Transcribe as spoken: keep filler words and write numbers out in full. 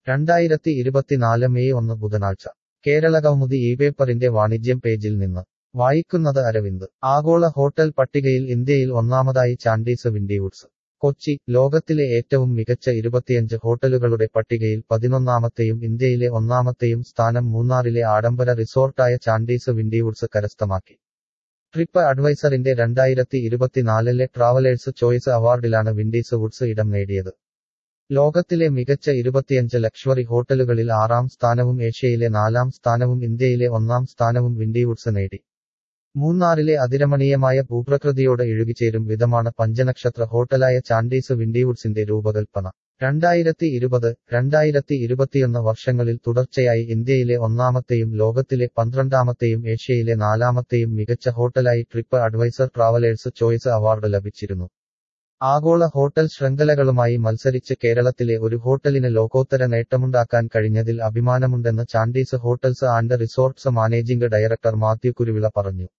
രണ്ടായിരത്തി ഇരുപത്തിനാല് മെയ് ഒന്ന് ബുധനാഴ്ച കേരളകൗമുദി ഈ പേപ്പറിന്റെ വാണിജ്യം പേജിൽ നിന്ന് വായിക്കുന്നത് അരവിന്ദ്. ആഗോള ഹോട്ടൽ പട്ടികയിൽ ഇന്ത്യയിൽ ഒന്നാമതായി ചാൻഡീസ് വിൻഡിവൂഡ്സ്. കൊച്ചി. ലോകത്തിലെ ഏറ്റവും മികച്ച ഇരുപത്തിയഞ്ച് ഹോട്ടലുകളുടെ പട്ടികയിൽ പതിനൊന്നാമത്തെയും ഇന്ത്യയിലെ ഒന്നാമത്തെയും സ്ഥാനം മൂന്നാറിലെ ആഡംബര റിസോർട്ടായ ചാൻഡീസ് വിൻഡിവൂഡ്സ് കരസ്ഥമാക്കി. ട്രിപ്പ് അഡ്വൈസറിന്റെ രണ്ടായിരത്തി ഇരുപത്തിനാലിലെ ട്രാവലേഴ്സ് ചോയ്സ് അവാർഡിലാണ് വിൻഡീസ് വുഡ്സ് ഇടം നേടിയത്. ലോകത്തിലെ മികച്ച ഇരുപത്തിയഞ്ച് ലക്ഷറി ഹോട്ടലുകളിൽ ആറാം സ്ഥാനവും ഏഷ്യയിലെ നാലാം സ്ഥാനവും ഇന്ത്യയിലെ ഒന്നാം സ്ഥാനവും വിൻഡിവൂഡ്സ് നേടി. മൂന്നാറിലെ അതിരമണീയമായ ഭൂപ്രകൃതിയോട് ഇഴുകിച്ചേരും വിധമാണ് പഞ്ചനക്ഷത്ര ഹോട്ടലായ ചാൻഡീസ് വിൻഡിവൂഡ്സിന്റെ രൂപകൽപ്പന. രണ്ടായിരത്തി ഇരുപത് രണ്ടായിരത്തി ഇരുപത്തിയൊന്ന് വർഷങ്ങളിൽ തുടർച്ചയായി ഇന്ത്യയിലെ ഒന്നാമത്തെയും ലോകത്തിലെ പന്ത്രണ്ടാമത്തെയും ഏഷ്യയിലെ നാലാമത്തെയും മികച്ച ഹോട്ടലായി TripAdvisor Travellers Choice award ലഭിച്ചിരുന്നു. ആഗോള ഹോട്ടൽ ശൃംഖലകളുമായി മത്സരിച്ച് കേരളത്തിലെ ഒരു ഹോട്ടലിന് ലോകോത്തര നേട്ടമുണ്ടാക്കാൻ കഴിഞ്ഞതിൽ അഭിമാനമുണ്ടെന്ന് Chandys hotels and resorts managing director Mathew Kuruvilla പറഞ്ഞു.